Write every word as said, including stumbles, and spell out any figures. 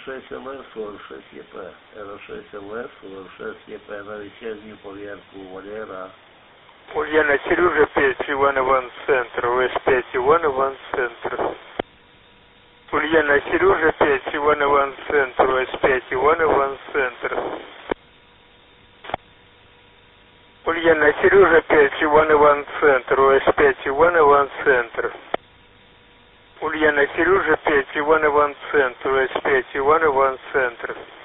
шесть эл эс сорок шесть е пэ, эр шесть эл эс сорок шесть е пэ на вечернюю поверку Валера. Ульяна, Сережа пять, Иван Иван Центр, ВС пять, Иван Иван Центр. Ульяна, Сережа пять, Иван Иван Центр, ВС пять, Иван Иван Центр. Ульяна, Сережа пять, Иван Иван Центр, ВС пять, Иван Иван Центр. Ульяна, Сережа пять, Иван Иван Центр, ВС пять, Иван Иван Центр.